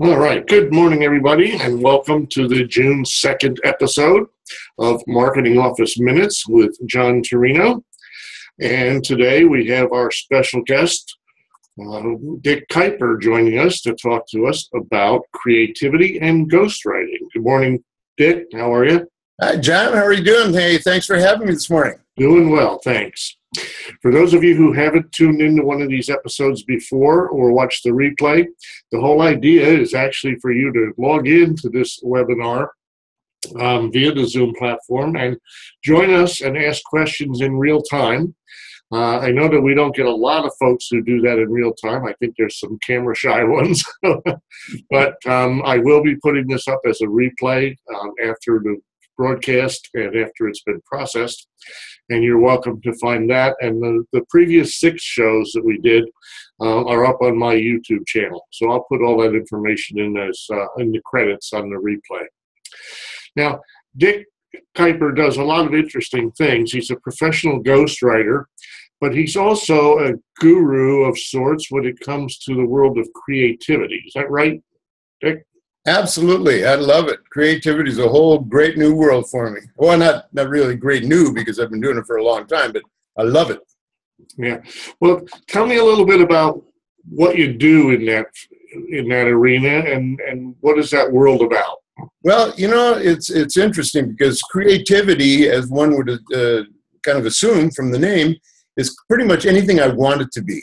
All right. Good morning, everybody, and welcome to the June 2nd episode of Marketing Office Minutes with John Torino. And today we have our special guest, Dick Kuiper, joining us to talk to us about creativity and ghostwriting. Good morning, Dick. How are you? Hi, John. How are you doing? Hey, thanks for having me this morning. Doing well, thanks. For those of you who haven't tuned into one of these episodes before or watched the replay, the whole idea is actually for you to log into this webinar via the Zoom platform and join us and ask questions in real time. I know that we don't get a lot of folks who do that in real time. I think there's some camera shy ones, but I will be putting this up as a replay after the broadcast and after it's been processed, and you're welcome to find that. And the previous 6 shows that we did are up on my YouTube channel, so I'll put all that information in the credits on the replay. Now, Dick Kuiper does a lot of interesting things. He's a professional ghostwriter, but he's also a guru of sorts when it comes to the world of creativity. Is that right, Dick? Absolutely. I love it. Creativity is a whole great new world for me. Well, not really great new because I've been doing it for a long time, but I love it. Yeah. Well, tell me a little bit about what you do in that arena and what is that world about? Well, it's interesting because creativity, as one would kind of assume from the name, is pretty much anything I want it to be.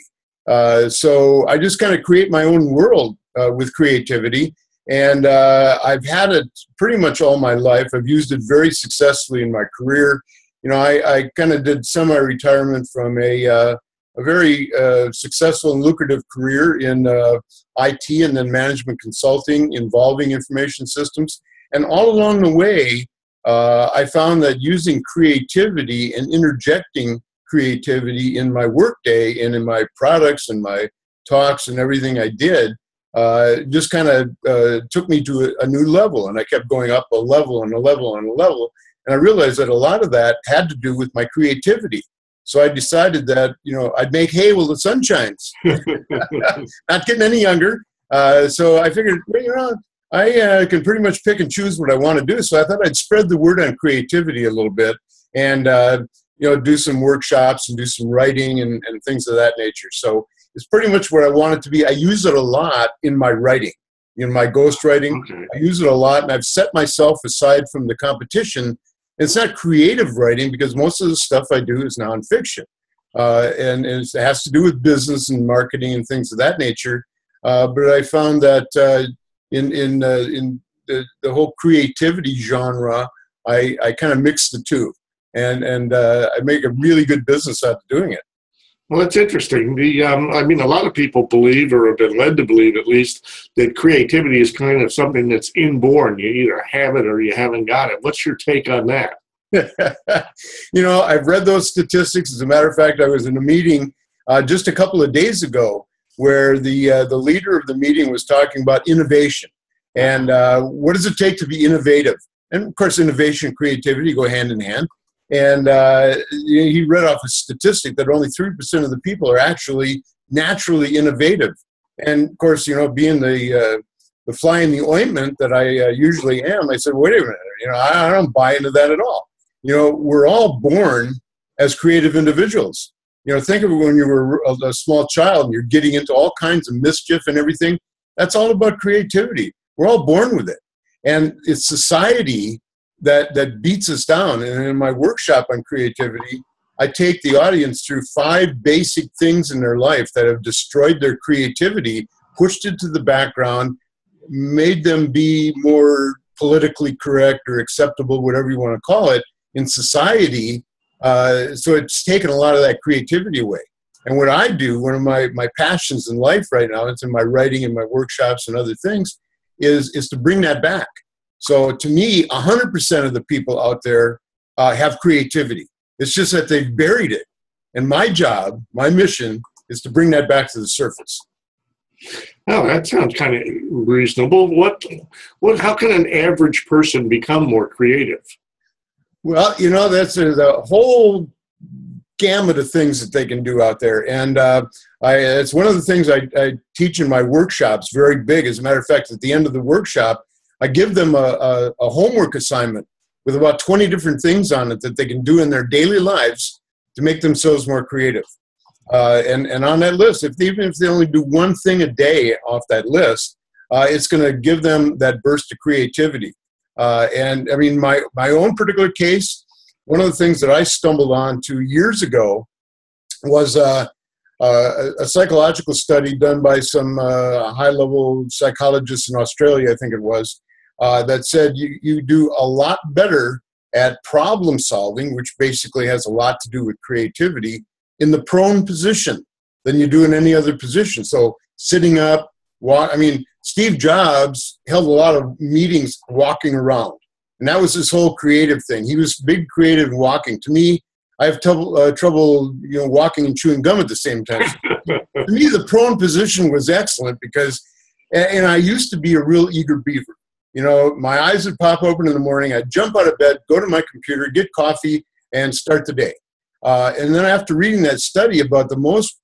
So I just kind of create my own world with creativity. And I've had it pretty much all my life. I've used it very successfully in my career. I kind of did semi-retirement from a very successful and lucrative career in IT and then management consulting involving information systems. And all along the way, I found that using creativity and interjecting creativity in my workday and in my products and my talks and everything I did just kind of took me to a new level, and I kept going up a level and a level and a level, and I realized that a lot of that had to do with my creativity. So I decided that, I'd make hay while the sun shines. Not getting any younger. So I figured, I can pretty much pick and choose what I want to do. So I thought I'd spread the word on creativity a little bit and, do some workshops and do some writing and things of that nature. So it's pretty much where I want it to be. I use it a lot in my writing, in my ghostwriting. Okay. I use it a lot, and I've set myself aside from the competition. It's not creative writing because most of the stuff I do is nonfiction, and it has to do with business and marketing and things of that nature. But I found that in the whole creativity genre, I kind of mix the two, and I make a really good business out of doing it. Well, it's interesting. A lot of people believe, or have been led to believe at least, that creativity is kind of something that's inborn. You either have it or you haven't got it. What's your take on that? I've read those statistics. As a matter of fact, I was in a meeting just a couple of days ago where the leader of the meeting was talking about innovation. And what does it take to be innovative? And, of course, innovation and creativity go hand in hand. And he read off a statistic that only 3% of the people are actually naturally innovative. And of course, being the fly in the ointment that I usually am, I said, wait a minute, I don't buy into that at all. We're all born as creative individuals. Think of it when you were a small child and you're getting into all kinds of mischief and everything. That's all about creativity. We're all born with it. And it's society that beats us down. And in my workshop on creativity, I take the audience through 5 basic things in their life that have destroyed their creativity, pushed it to the background, made them be more politically correct or acceptable, whatever you want to call it, in society. So it's taken a lot of that creativity away. And what I do, one of my passions in life right now, it's in my writing and my workshops and other things, is to bring that back. So to me, 100% of the people out there have creativity. It's just that they've buried it. And my job, my mission, is to bring that back to the surface. Oh, that sounds kind of reasonable. How can an average person become more creative? Well, that's a whole gamut of things that they can do out there. And it's one of the things I teach in my workshops, very big. As a matter of fact, at the end of the workshop, I give them a homework assignment with about 20 different things on it that they can do in their daily lives to make themselves more creative. And on that list, even if they only do one thing a day off that list, it's going to give them that burst of creativity. And I mean, my own particular case, one of the things that I stumbled on 2 years ago was a psychological study done by some high-level psychologists in Australia, I think it was, that said you do a lot better at problem solving, which basically has a lot to do with creativity, in the prone position than you do in any other position. So sitting up, Steve Jobs held a lot of meetings walking around. And that was his whole creative thing. He was big creative in walking. To me, I have trouble walking and chewing gum at the same time. To me, the prone position was excellent because, and I used to be a real eager beaver. My eyes would pop open in the morning. I'd jump out of bed, go to my computer, get coffee, and start the day. And then after reading that study about the most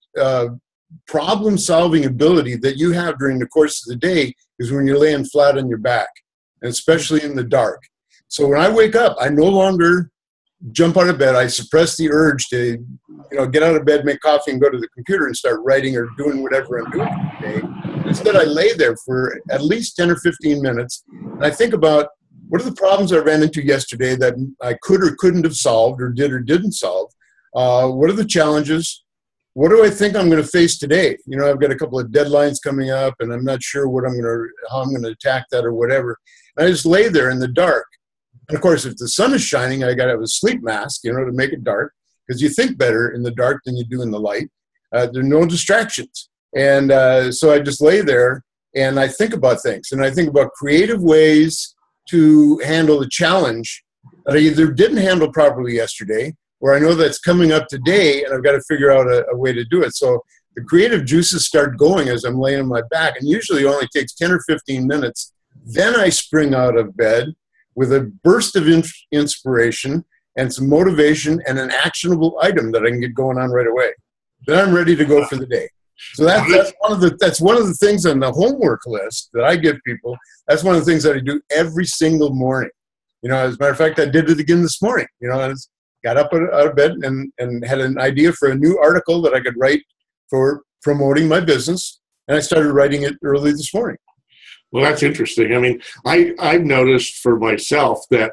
problem-solving ability that you have during the course of the day is when you're laying flat on your back, and especially in the dark. So when I wake up, I no longer jump out of bed. I suppress the urge to, get out of bed, make coffee, and go to the computer and start writing or doing whatever I'm doing today. Instead, I lay there for at least 10 or 15 minutes, and I think about what are the problems I ran into yesterday that I could or couldn't have solved or did or didn't solve. What are the challenges? What do I think I'm going to face today? I've got a couple of deadlines coming up, and I'm not sure how I'm going to attack that or whatever. And I just lay there in the dark. And of course, if the sun is shining, I got to have a sleep mask, to make it dark, because you think better in the dark than you do in the light. There are no distractions. And so I just lay there and I think about things, and I think about creative ways to handle the challenge that I either didn't handle properly yesterday, or I know that's coming up today and I've got to figure out a way to do it. So the creative juices start going as I'm laying on my back, and usually it only takes 10 or 15 minutes. Then I spring out of bed with a burst of inspiration and some motivation and an actionable item that I can get going on right away. Then I'm ready to go for the day. So that's one of the things on the homework list that I give people. That's one of the things that I do every single morning. As a matter of fact, I did it again this morning. I got up out of bed and had an idea for a new article that I could write for promoting my business, and I started writing it early this morning. Well, that's interesting. I mean, I've noticed for myself that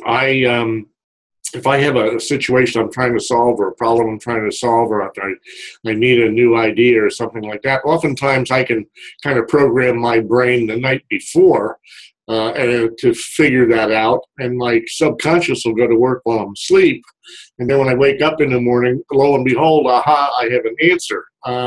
if I have a situation I'm trying to solve or a problem I'm trying to solve, or I need a new idea or something like that, oftentimes I can kind of program my brain the night before and to figure that out. And my subconscious will go to work while I'm asleep. And then when I wake up in the morning, lo and behold, aha, I have an answer.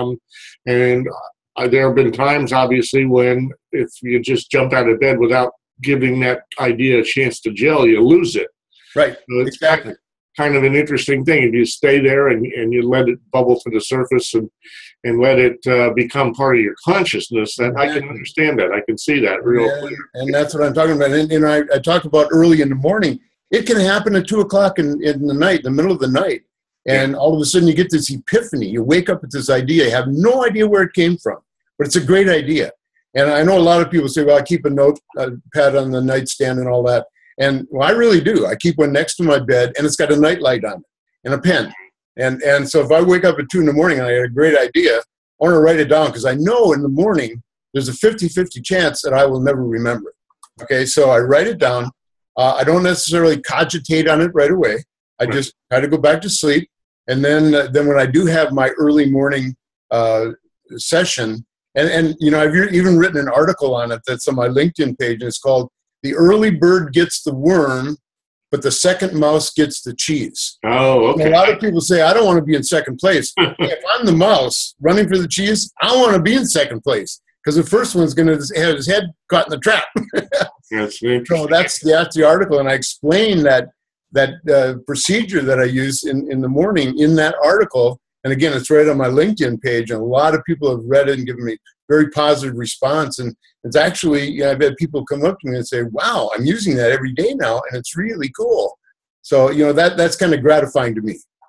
There have been times, obviously, when if you just jump out of bed without giving that idea a chance to gel, you lose it. Right, So it's exactly. kind of an interesting thing. If you stay there and you let it bubble to the surface and let it become part of your consciousness, then I can understand that. I can see that real clear. And that's what I'm talking about. And I talk about early in the morning. It can happen at 2 o'clock in the night, the middle of the night. And all of a sudden you get this epiphany. You wake up with this idea. You have no idea where it came from, but it's a great idea. And I know a lot of people say, well, I keep a notepad on the nightstand and all that. And well, I really do. I keep one next to my bed, and it's got a nightlight on it and a pen. And so if I wake up at 2 in the morning and I had a great idea, I want to write it down because I know in the morning there's a 50-50 chance that I will never remember it. Okay, so I write it down. I don't necessarily cogitate on it right away. I just try to go back to sleep. And then when I do have my early morning session, and I've even written an article on it that's on my LinkedIn page, and it's called "The Early Bird Gets the Worm, but the Second Mouse Gets the Cheese." Oh, okay. And a lot of people say, I don't want to be in second place. If I'm the mouse running for the cheese, I want to be in second place because the first one's going to have his head caught in the trap. That's interesting. So that's the article, and I explain that procedure that I use in the morning in that article. And again, it's right on my LinkedIn page, and a lot of people have read it and given me very positive response. And it's actually, I've had people come up to me and say, wow, I'm using that every day now, and it's really cool. So, that's kind of gratifying to me.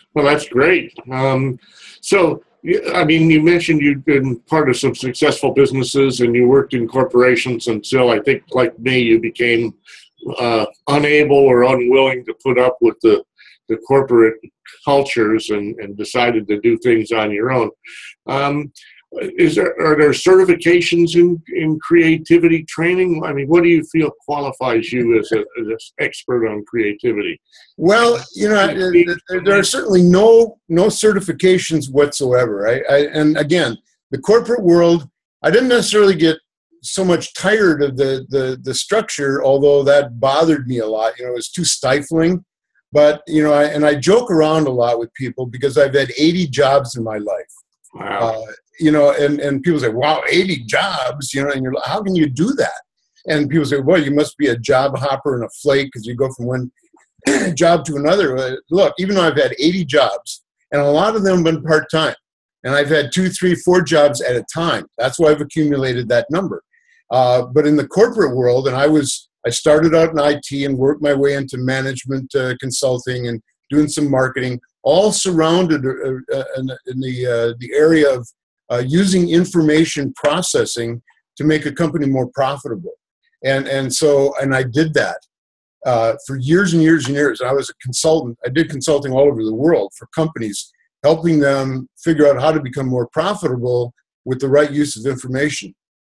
Well, that's great. So, I mean, you mentioned you've been part of some successful businesses and you worked in corporations until I think, like me, you became unable or unwilling to put up with the corporate cultures and decided to do things on your own. Um, are there certifications in creativity training? I mean, what do you feel qualifies you as an expert on creativity? Well, there are certainly no certifications whatsoever. And again, the corporate world, I didn't necessarily get so much tired of the structure, although that bothered me a lot. It was too stifling. But I joke around a lot with people because I've had 80 jobs in my life. Wow. And people say, "Wow, 80 jobs!" And you're like, "How can you do that?" And people say, "Well, you must be a job hopper and a flake because you go from one job to another." Look, even though I've had 80 jobs, and a lot of them have been part-time, and I've had 2, 3, 4 jobs at a time. That's why I've accumulated that number. But in the corporate world, and I started out in IT and worked my way into management consulting and doing some marketing, all surrounded in the area of using information processing to make a company more profitable. And I did that for years and years and years. I was a consultant. I did consulting all over the world for companies, helping them figure out how to become more profitable with the right use of information.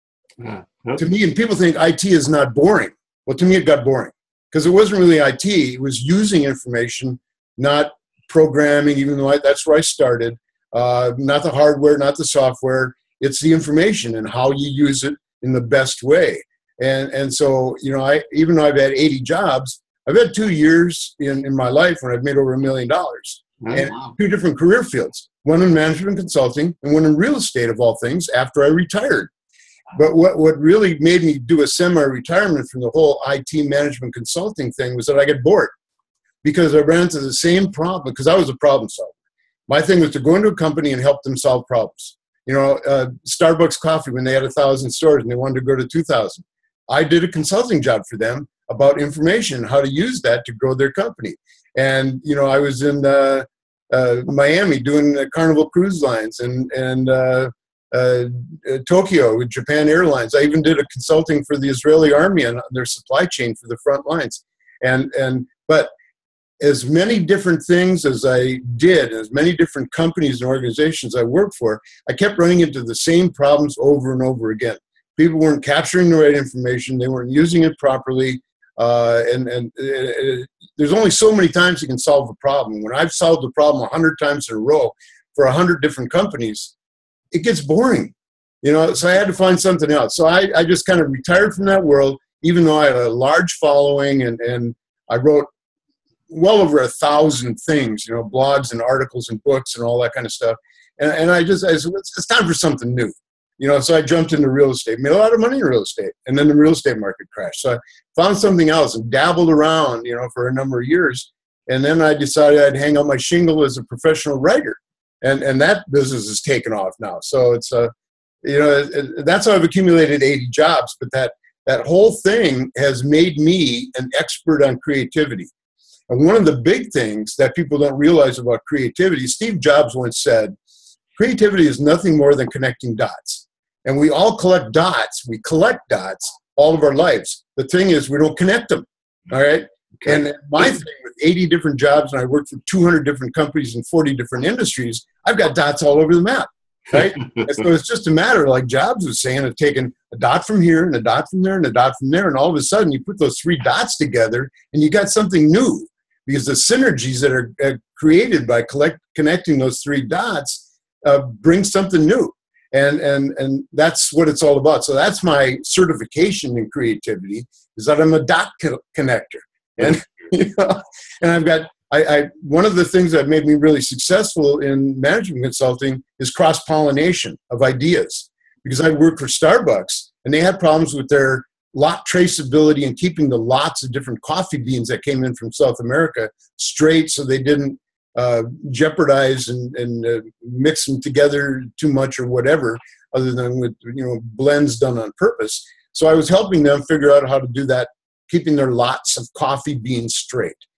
To me, and people think IT is not boring. Well, to me, it got boring because it wasn't really IT. It was using information, not programming, even though that's where I started. Not the hardware, not the software. It's the information and how you use it in the best way. And so, even though I've had 80 jobs, I've had 2 years in my life when I've made over $1 million. And wow. 2 different career fields, one in management consulting and one in real estate, of all things, after I retired. But what really made me do a semi-retirement from the whole IT management consulting thing was that I got bored because I ran into the same problem because I was a problem solver. My thing was to go into a company and help them solve problems. Starbucks coffee, when they had 1,000 stores and they wanted to go to 2,000. I did a consulting job for them about information, how to use that to grow their company. And, I was in Miami doing Carnival Cruise Lines and Tokyo with Japan Airlines. I even did a consulting for the Israeli army on their supply chain for the front lines. But as many different things as I did, as many different companies and organizations I worked for, I kept running into the same problems over and over again. People weren't capturing the right information. They weren't using it properly. There's only so many times you can solve a problem. When I've solved a problem 100 times in a row for 100 different companies, it gets boring, so I had to find something else. So I just kind of retired from that world, even though I had a large following and I wrote well over 1,000 things, blogs and articles and books and all that kind of stuff. And I said, it's time for something new. So I jumped into real estate, made a lot of money in real estate, and then the real estate market crashed. So I found something else and dabbled around, for a number of years. And then I decided I'd hang out my shingle as a professional writer. And that business has taken off now. So it's, that's how I've accumulated 80 jobs. But that whole thing has made me an expert on creativity. And one of the big things that people don't realize about creativity, Steve Jobs once said, creativity is nothing more than connecting dots. And we all collect dots. We collect dots all of our lives. The thing is, we don't connect them. All right. Okay. And my thing with 80 different jobs, and I worked for 200 different companies in 40 different industries, I've got dots all over the map. Right. And so it's just a matter, like Jobs was saying, of taking a dot from here and a dot from there and a dot from there. And all of a sudden you put those 3 dots together and you got something new, because the synergies that are created by connecting those 3 dots bring something new. And that's what it's all about. So that's my certification in creativity, is that I'm a dot connector. And, and I've got, one of the things that made me really successful in management consulting is cross-pollination of ideas. Because I worked for Starbucks, and they had problems with their lot traceability and keeping the lots of different coffee beans that came in from South America straight, so they didn't jeopardize and mix them together too much or whatever, other than with blends done on purpose. So I was helping them figure out how to do that, keeping their lots of coffee beans straight.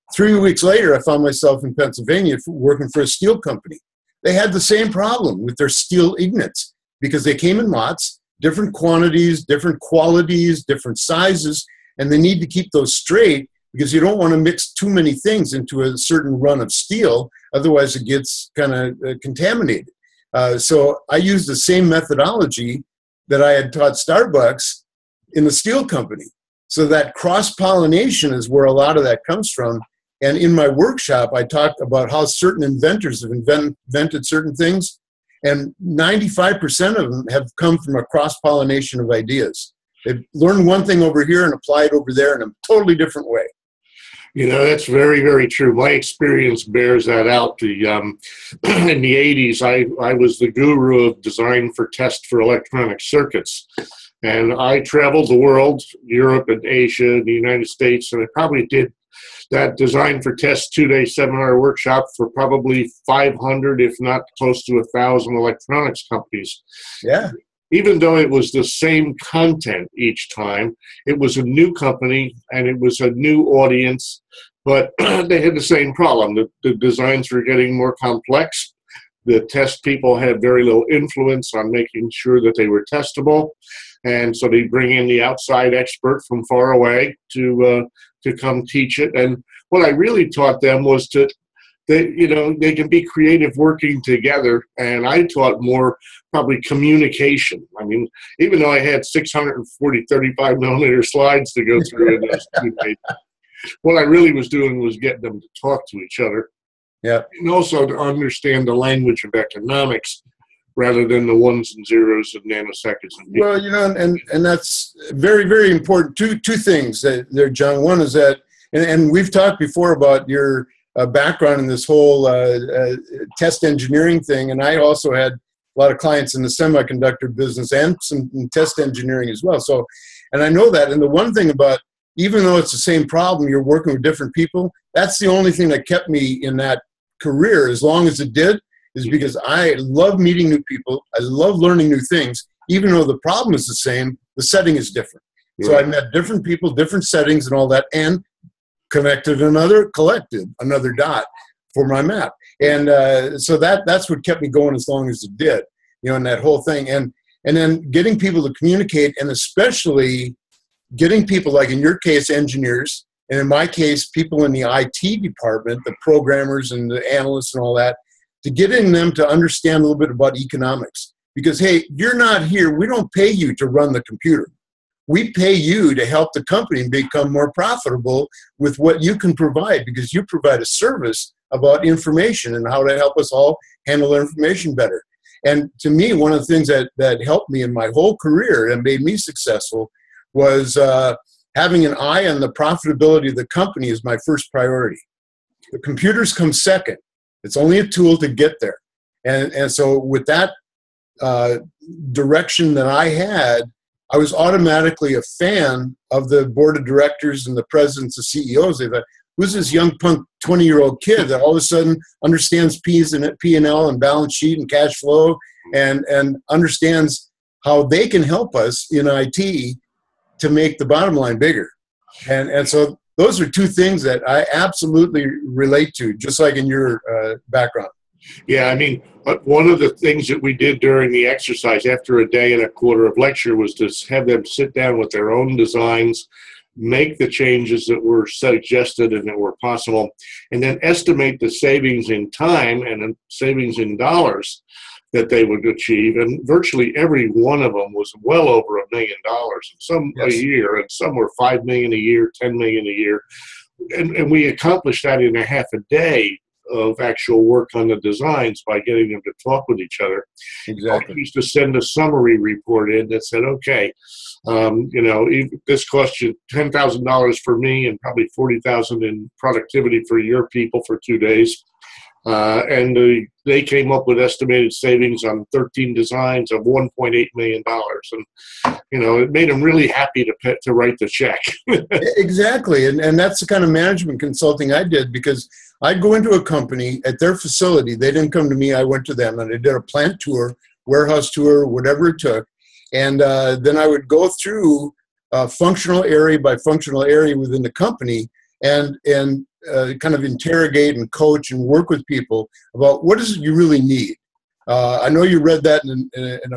3 weeks later, I found myself in Pennsylvania working for a steel company. They had the same problem with their steel ingots because they came in lots, different quantities, different qualities, different sizes, and they need to keep those straight because you don't want to mix too many things into a certain run of steel. Otherwise, it gets kind of contaminated. So I used the same methodology that I had taught Starbucks in the steel company. So that cross-pollination is where a lot of that comes from. And in my workshop, I talk about how certain inventors have invented certain things, and 95% of them have come from a cross-pollination of ideas. They've learned one thing over here and apply it over there in a totally different way. You know, that's very, very true. My experience bears that out. In the 80s, I was the guru of design for test for electronic circuits. And I traveled the world, Europe and Asia, the United States, and I probably did that design for test 2-day seminar workshop for probably 500, if not close to 1,000 electronics companies. Yeah. Even though it was the same content each time, it was a new company and it was a new audience, but they had the same problem. The designs were getting more complex. The test people had very little influence on making sure that they were testable. And so they bring in the outside expert from far away to come teach it. And what I really taught them was they can be creative working together. And I taught more probably communication. I mean, even though I had 640 35 millimeter slides to go through in those 2 days, what I really was doing was getting them to talk to each other. Yeah. And also to understand the language of economics rather than the ones and zeros of nanoseconds. Well, you know, and that's very, very important. Two things there, John. One is that, and we've talked before about your background in this whole test engineering thing, and I also had a lot of clients in the semiconductor business and some in test engineering as well. So, and I know that. And the one thing about, even though it's the same problem, you're working with different people, that's the only thing that kept me in that career as long as it did, is because I love meeting new people. I love learning new things. Even though the problem is the same, the setting is different. Yeah. So I met different people, different settings and all that, and collected another dot for my map. And so that's what kept me going as long as it did, you know, in that whole thing. And then getting people to communicate, and especially getting people, like in your case, engineers, and in my case, people in the IT department, the programmers and the analysts and all that, to getting them to understand a little bit about economics. Because, hey, you're not here. We don't pay you to run the computer. We pay you to help the company become more profitable with what you can provide, because you provide a service about information and how to help us all handle our information better. And to me, one of the things that helped me in my whole career and made me successful was having an eye on the profitability of the company is my first priority. The computers come second. It's only a tool to get there. And so with that direction that I had, I was automatically a fan of the board of directors and the presidents and CEOs. They thought, who's this young punk 20-year-old kid that all of a sudden understands P&L and balance sheet and cash flow and understands how they can help us in IT to make the bottom line bigger. And so those are two things that I absolutely relate to, just like in your background. Yeah, I mean, one of the things that we did during the exercise after a day and a quarter of lecture was to have them sit down with their own designs, make the changes that were suggested and that were possible, and then estimate the savings in time and savings in dollars that they would achieve. And virtually every one of them was well over $1 million, and some a year, and some were $5 million a year, $10 million a year. And we accomplished that in a half a day of actual work on the designs by getting them to talk with each other. Exactly. I used to send a summary report in that said, okay, this cost you $10,000 for me and probably $40,000 in productivity for your people for 2 days. And they came up with estimated savings on 13 designs of $1.8 million. And, it made them really happy to write the check. Exactly. And that's the kind of management consulting I did, because I'd go into a company at their facility. They didn't come to me. I went to them, and I did a plant tour, warehouse tour, whatever it took. And then I would go through functional area by functional area within the company and kind of interrogate and coach and work with people about what is it you really need. I know you read that in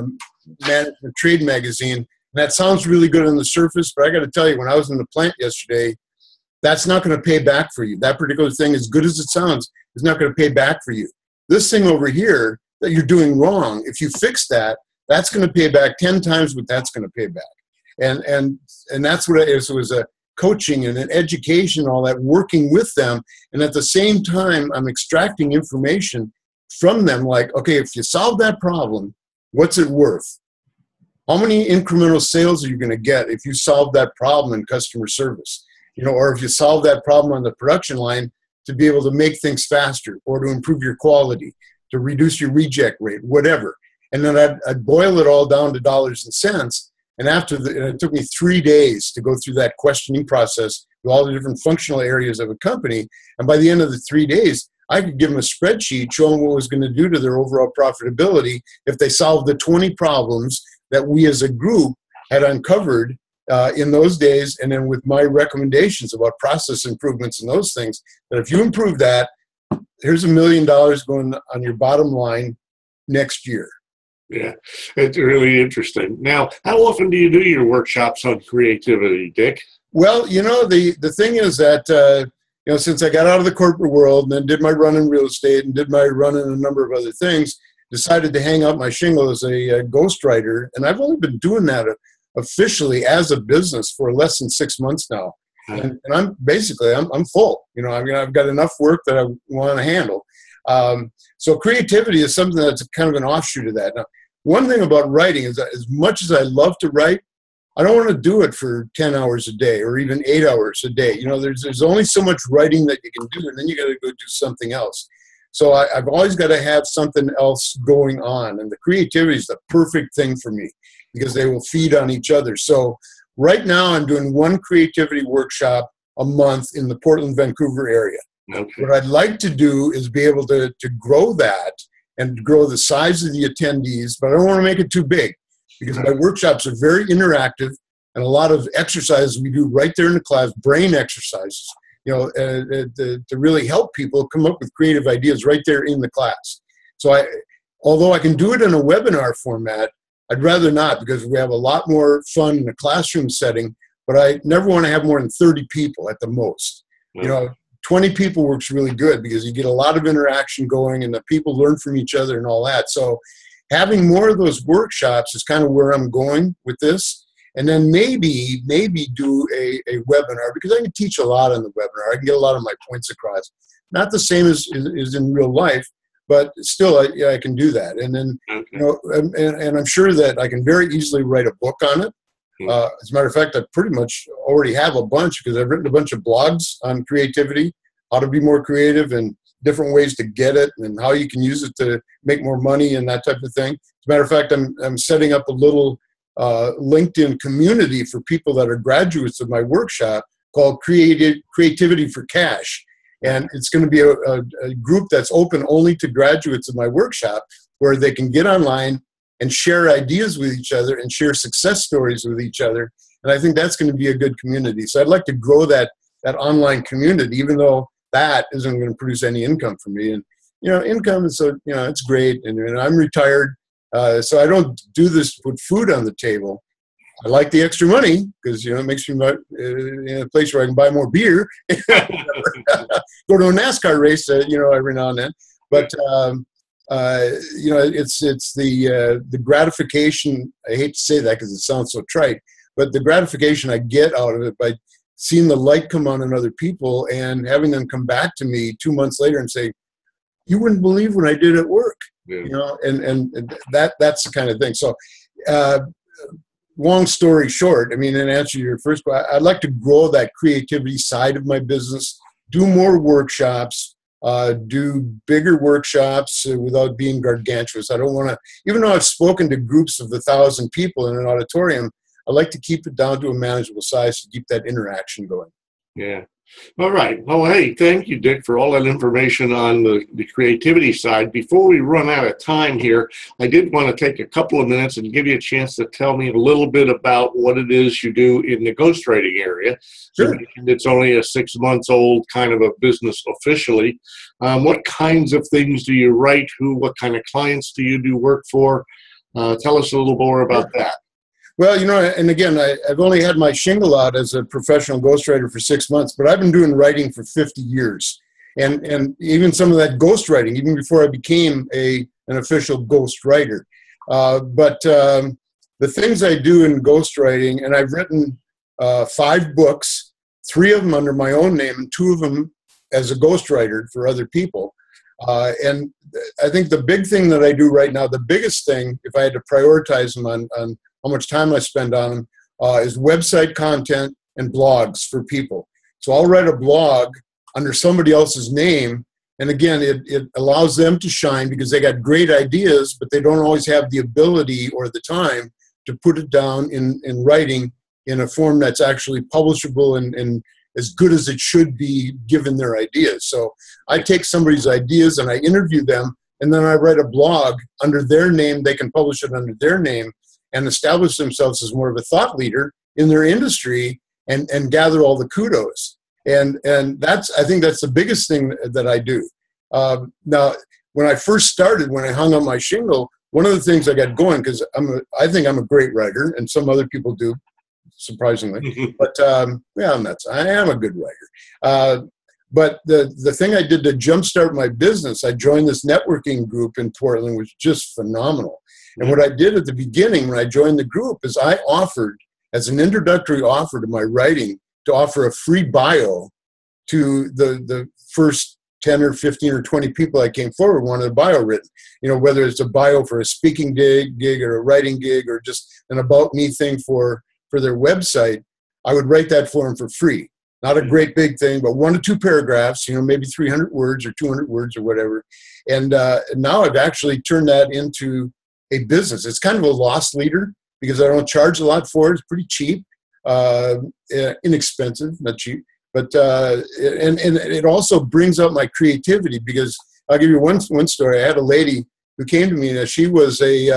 a trade magazine, and that sounds really good on the surface, but I got to tell you, when I was in the plant yesterday, that's not going to pay back for you. That particular thing, as good as it sounds, is not going to pay back for you. This thing over here that you're doing wrong, if you fix that, that's going to pay back 10 times what that's going to pay back. And that's what it is. It was a coaching and an education, all that, working with them. And at the same time, I'm extracting information from them, like, okay, if you solve that problem, what's it worth? How many incremental sales are you going to get if you solve that problem in customer service? Or if you solve that problem on the production line to be able to make things faster or to improve your quality, to reduce your reject rate, whatever. And then I'd boil it all down to dollars and cents. And it took me 3 days to go through that questioning process with all the different functional areas of a company. And by the end of the 3 days, I could give them a spreadsheet showing what it was going to do to their overall profitability if they solved the 20 problems that we as a group had uncovered in those days, and then with my recommendations about process improvements and those things, that if you improve that, here's $1 million going on your bottom line next year. Yeah, it's really interesting. Now, how often do you do your workshops on creativity, Dick? Well, the thing is that, since I got out of the corporate world and then did my run in real estate and did my run in a number of other things, decided to hang out my shingle as a ghostwriter. And I've only been doing that officially as a business for less than 6 months now. And I'm full. I've got enough work that I want to handle. So creativity is something that's kind of an offshoot of that. Now, one thing about writing is that as much as I love to write, I don't want to do it for 10 hours a day or even 8 hours a day. There's only so much writing that you can do, and then you got to go do something else. So I've always got to have something else going on, and the creativity is the perfect thing for me because they will feed on each other. So right now I'm doing one creativity workshop a month in the Portland, Vancouver area. Okay. What I'd like to do is be able to grow that and grow the size of the attendees, but I don't want to make it too big because my workshops are very interactive and a lot of exercises we do right there in the class, brain exercises, to really help people come up with creative ideas right there in the class. So although I can do it in a webinar format, I'd rather not because we have a lot more fun in a classroom setting, but I never want to have more than 30 people at the most. 20 people works really good because you get a lot of interaction going and the people learn from each other and all that. So having more of those workshops is kind of where I'm going with this. And then maybe do a webinar because I can teach a lot on the webinar. I can get a lot of my points across. Not the same as in real life, but still I can do that. And then, and I'm sure that I can very easily write a book on it. As a matter of fact, I pretty much already have a bunch because I've written a bunch of blogs on creativity, how to be more creative and different ways to get it and how you can use it to make more money and that type of thing. As a matter of fact, I'm setting up a little LinkedIn community for people that are graduates of my workshop called Creativity for Cash. And it's going to be a group that's open only to graduates of my workshop where they can get online and share ideas with each other and share success stories with each other. And I think that's going to be a good community. So I'd like to grow that online community, even though that isn't going to produce any income for me. And, income is, it's great. And I'm retired. So I don't do this to put food on the table. I like the extra money because, it makes me in a place where I can buy more beer, go to a NASCAR race, every now and then. But, it's the gratification. I hate to say that because it sounds so trite, but the gratification I get out of it by seeing the light come on in other people and having them come back to me 2 months later and say, you wouldn't believe what I did at work, and that's the kind of thing. So, long story short, in answer to your first question, I'd like to grow that creativity side of my business, do more workshops, do bigger workshops without being gargantuous. I don't want to, even though I've spoken to groups of 1,000 people in an auditorium, I like to keep it down to a manageable size to keep that interaction going. Yeah. All right. Well, hey, thank you, Dick, for all that information on the creativity side. Before we run out of time here, I did want to take a couple of minutes and give you a chance to tell me a little bit about what it is you do in the ghostwriting area. Sure. You mentioned it's only a 6 months old kind of a business officially. What kinds of things do you write? What kind of clients do you do work for? Tell us a little more about that. Well, and again, I've only had my shingle out as a professional ghostwriter for 6 months, but I've been doing writing for 50 years. And even some of that ghostwriting, even before I became an official ghostwriter. But the things I do in ghostwriting, and I've written 5 books, 3 of them under my own name, and 2 of them as a ghostwriter for other people. And I think the big thing that I do right now, the biggest thing, if I had to prioritize them on how much time I spend on them, is website content and blogs for people. So I'll write a blog under somebody else's name, and again, it allows them to shine because they got great ideas, but they don't always have the ability or the time to put it down in writing in a form that's actually publishable and as good as it should be given their ideas. So I take somebody's ideas and I interview them, and then I write a blog under their name. They can publish it under their name and establish themselves as more of a thought leader in their industry and gather all the kudos. And I think that's the biggest thing that I do. Now, when I first started, when I hung up my shingle, one of the things I got going, because I think I'm a great writer, and some other people do, surprisingly. But I am a good writer. But the thing I did to jumpstart my business, I joined this networking group in Portland, which was just phenomenal. And what I did at the beginning when I joined the group is I offered, as an introductory offer to my writing, to offer a free bio to the first 10 or 15 or 20 people I came forward wanted a bio written. Whether it's a bio for a speaking gig or a writing gig or just an about me thing for their website, I would write that for them for free. Not a great big thing, but 1 to 2 paragraphs, maybe 300 words or 200 words or whatever. And now I've actually turned that into a business. It's kind of a lost leader because I don't charge a lot for it. It's pretty cheap, inexpensive, not cheap. But and it also brings out my creativity because I'll give you one story. I had a lady who came to me, and she was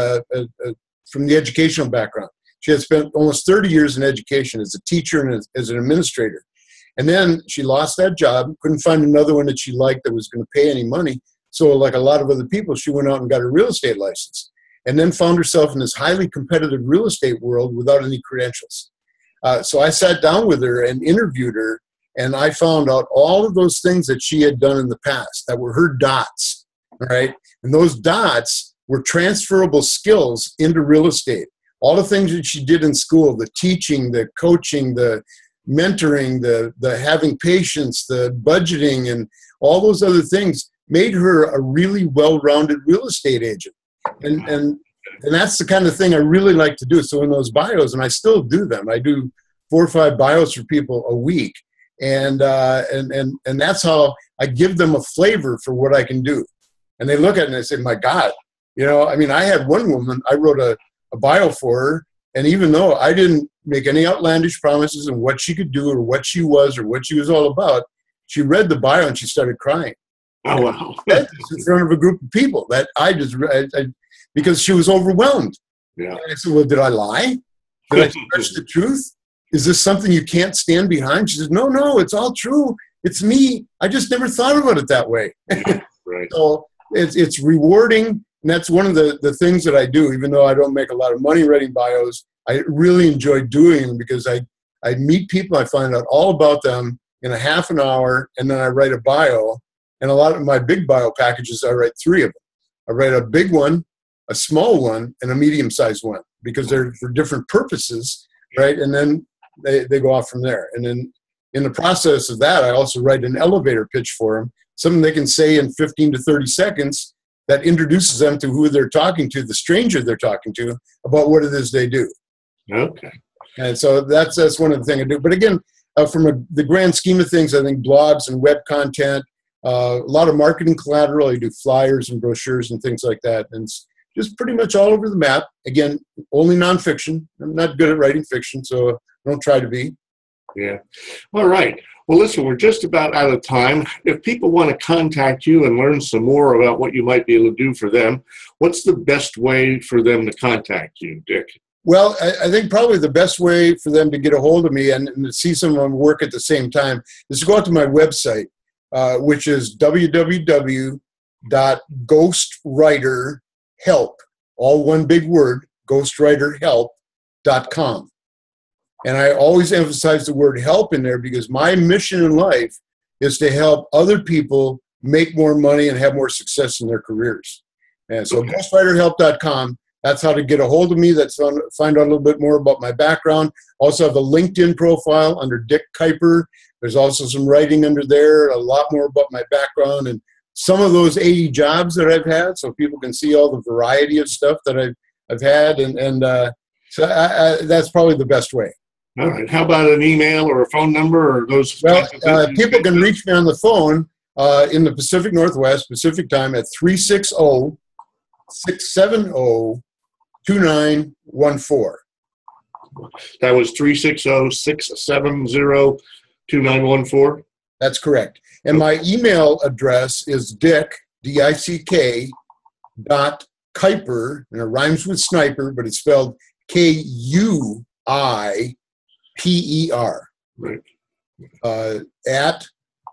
from the educational background. She had spent almost 30 years in education as a teacher and as an administrator. And then she lost that job, couldn't find another one that she liked that was going to pay any money. So like a lot of other people, she went out and got a real estate license and then found herself in this highly competitive real estate world without any credentials. So I sat down with her and interviewed her, and I found out all of those things that she had done in the past that were her dots, all right? And those dots were transferable skills into real estate. All the things that she did in school, the teaching, the coaching, the mentoring, the having patience, the budgeting, and all those other things made her a really well-rounded real estate agent. And that's the kind of thing I really like to do. So in those bios, and I still do them, I do 4 or 5 bios for people a week. And that's how I give them a flavor for what I can do. And they look at it and they say, my God, I had one woman, I wrote a bio for her, and even though I didn't make any outlandish promises on what she could do or what she was all about, she read the bio and she started crying. Oh, wow. In front of a group of people that because she was overwhelmed. Yeah. And I said, well, did I lie? Did I stretch the truth? Is this something you can't stand behind? She says, no, it's all true. It's me. I just never thought about it that way. Yeah, right. So it's rewarding. And that's one of the things that I do, even though I don't make a lot of money writing bios. I really enjoy doing them because I meet people, I find out all about them in a half an hour, and then I write a bio. And a lot of my big bio packages, I write 3 of them. I write a big one, a small one, and a medium-sized one because they're for different purposes, right? And then they go off from there. And then in the process of that, I also write an elevator pitch for them, something they can say in 15 to 30 seconds that introduces them to who they're talking to, the stranger they're talking to, about what it is they do. Okay. And so that's one of the things I do. But again, from the grand scheme of things, I think blogs and web content, a lot of marketing collateral. I do flyers and brochures and things like that. And it's just pretty much all over the map. Again, only nonfiction. I'm not good at writing fiction, so I don't try to be. Yeah. All right. Well, listen, we're just about out of time. If people want to contact you and learn some more about what you might be able to do for them, what's the best way for them to contact you, Dick? Well, I think probably the best way for them to get a hold of me and to see some of my work at the same time is to go out to my website, which is www.ghostwriterhelp, all one big word, ghostwriterhelp.com. And I always emphasize the word help in there because my mission in life is to help other people make more money and have more success in their careers. And so ghostwriterhelp.com, that's how to get a hold of me. That's how to find out a little bit more about my background. Also have a LinkedIn profile under Dick Kuiper. There's also some writing under there, a lot more about my background and some of those 80 jobs that I've had, so people can see all the variety of stuff that I've had. So that's probably the best way. All right. How about an email or a phone number or those? Well, people can reach me on the phone in the Pacific Northwest, Pacific time at 360-670-2914. That was 360-670-2914? That's correct. And my email address is Dick, D-I-C-K, .Kuiper, and it rhymes with sniper, but it's spelled K-U-I-P-E-R. Right. At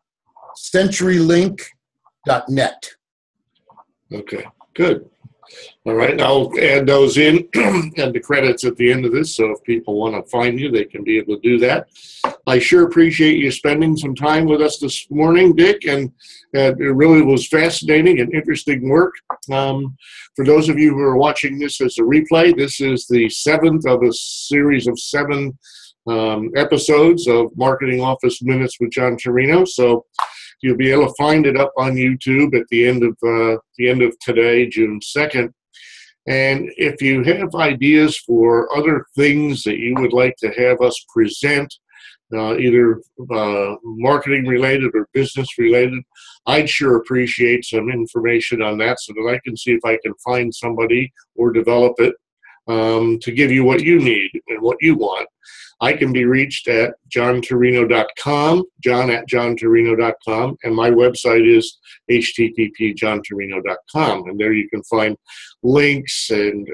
CenturyLink.net. Okay, good. All right, I'll add those in and the credits at the end of this, so if people want to find you, they can be able to do that. I sure appreciate you spending some time with us this morning, Dick, and it really was fascinating and interesting work. For those of you who are watching this as a replay, this is the 7th of a series of 7 episodes of Marketing Office Minutes with John Torino. So you'll be able to find it up on YouTube at the end of today, June 2nd. And if you have ideas for other things that you would like to have us present, either marketing related or business related, I'd sure appreciate some information on that so that I can see if I can find somebody or develop it to give you what you need and what you want. I can be reached at johntorino.com, john@johntorino.com, and my website is http://johntorino.com, and there you can find links and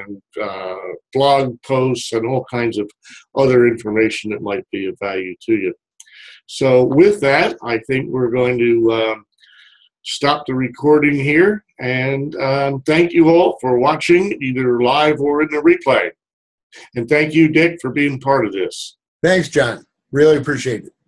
blog posts and all kinds of other information that might be of value to you. So with that, I think we're going to stop the recording here, and thank you all for watching either live or in the replay. And thank you, Dick, for being part of this. Thanks, John. Really appreciate it.